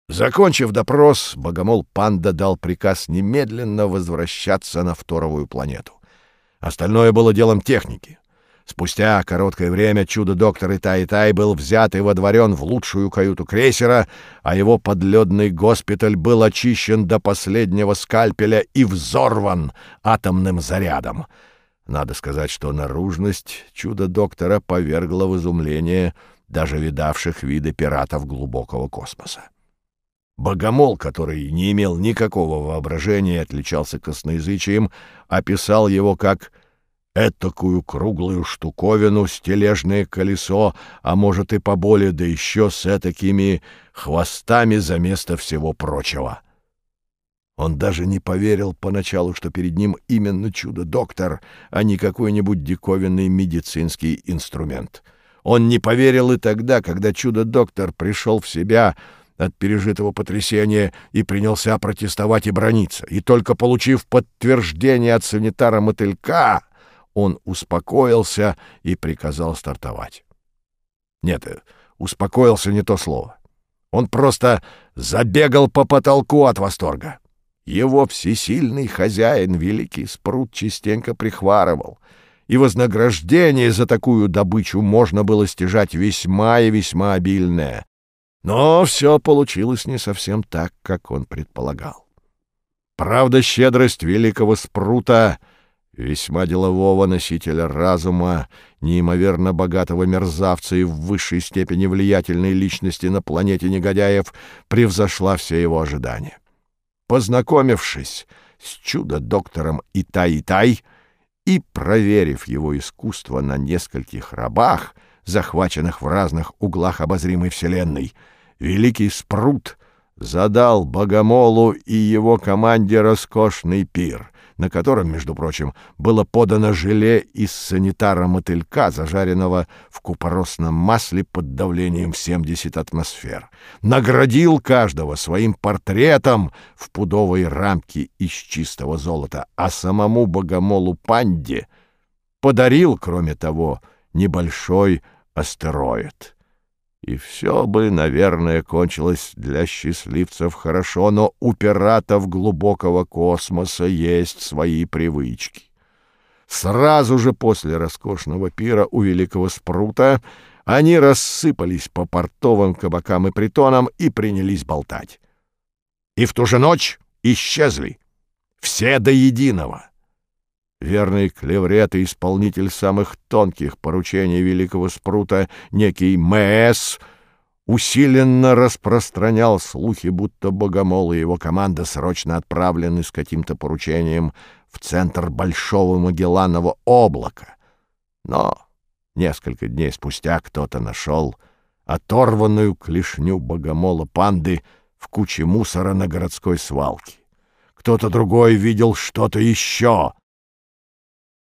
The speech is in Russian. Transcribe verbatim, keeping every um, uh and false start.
Закончив допрос, богомол Панда дал приказ немедленно возвращаться на Фторовую планету. Остальное было делом техники. Спустя короткое время чудо-доктор Итай-Итай был взят и водворен в лучшую каюту крейсера, а его подледный госпиталь был очищен до последнего скальпеля и взорван атомным зарядом. Надо сказать, что наружность чудо-доктора повергла в изумление даже видавших виды пиратов глубокого космоса. Богомол, который не имел никакого воображения и отличался косноязычием, описал его как этакую круглую штуковину, стележное колесо, а может и поболее, да еще с этакими хвостами за место всего прочего. Он даже не поверил поначалу, что перед ним именно чудо-доктор, а не какой-нибудь диковинный медицинский инструмент. Он не поверил и тогда, когда чудо-доктор пришел в себя от пережитого потрясения и принялся протестовать и браниться. И только получив подтверждение от санитара-мотылька, он успокоился и приказал стартовать. Нет, успокоился не то слово. Он просто забегал по потолку от восторга. Его всесильный хозяин, великий Спрут, частенько прихварывал, и вознаграждение за такую добычу можно было стяжать весьма и весьма обильное. Но все получилось не совсем так, как он предполагал. Правда, щедрость великого Спрута, весьма делового носителя разума, неимоверно богатого мерзавца и в высшей степени влиятельной личности на планете негодяев, превзошла все его ожидания. Познакомившись с чудо-доктором Итай-Итай и проверив его искусство на нескольких рабах, захваченных в разных углах обозримой вселенной, великий Спрут задал богомолу и его команде роскошный пир, на котором, между прочим, было подано желе из санитара-мотылька, зажаренного в купоросном масле под давлением семьдесят атмосфер. Наградил каждого своим портретом в пудовой рамке из чистого золота, а самому богомолу Панде подарил, кроме того, небольшой астероид. И все бы, наверное, кончилось для счастливцев хорошо, но у пиратов глубокого космоса есть свои привычки. Сразу же после роскошного пира у великого Спрута они рассыпались по портовым кабакам и притонам и принялись болтать. И в ту же ночь исчезли все до единого. Верный клеврет и исполнитель самых тонких поручений великого Спрута, некий Мэс, усиленно распространял слухи, будто богомол и его команда срочно отправлены с каким-то поручением в центр Большого Магелланового облака. Но несколько дней спустя кто-то нашел оторванную клешню богомола Панды в куче мусора на городской свалке. Кто-то другой видел что-то еще.